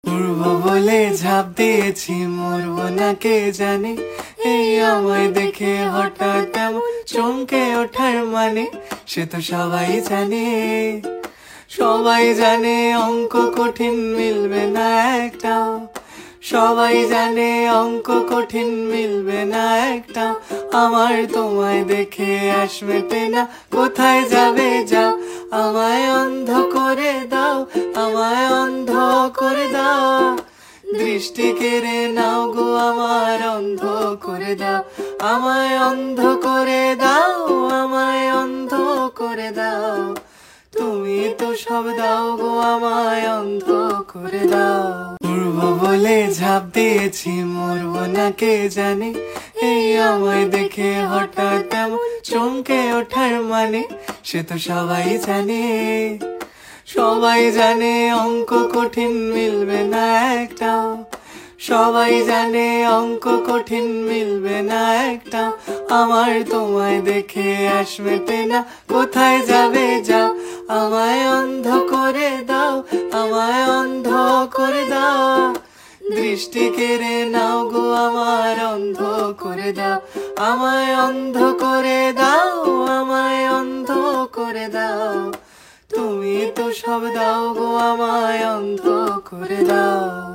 উড়বো বলে ঝাঁপ দিয়েছি, মরবো না কে জানে। এই আমায় দেখে হঠাৎ এমন চমকে ওঠার মানে, সে তো সবাই জানে। সবাই জানে অঙ্ক কঠিন মিলবে না একটাও, সবাই জানে অঙ্ক কঠিন মিলবে না একটাও। আমার তোমায় দেখে আশ মেটে না, কোথায় যাবে যাও। আমায় অন্ধ করে দাও, আমায় অন্ধ করে দাও। দৃষ্টি কেড়ে নাও গো আমার, অন্ধ করে দাও। আমায় অন্ধ করে দাও, আমায় অন্ধ করে দাও। তুমি তো সব দাও গো, আমায় অন্ধ করে দাও। উড়বো বলে ঝাঁপ দিয়েছি, মরবো না কে জানে। এই আমায় দেখে হঠাৎ এমন চমকে ওঠার মানে, সে তো সবাই জানে। সবাই জানে অঙ্ক কঠিন মিলবে না একটাও, সবাই জানে অঙ্ক কঠিন মিলবে না একটাও। আমার তোমায় দেখে আশ মেটে না, কোথায় যাবে যাও। আমায় অন্ধ করে দাও, আমায় অন্ধ করে দাও। দৃষ্টি কেড়ে নাও গো আমার, অন্ধ করে দাও। আমায় অন্ধ করে দাও, আমায় অন্ধ করে দাও। তুমি তো সব দাও গো, আমায় অন্ধ করে দাও।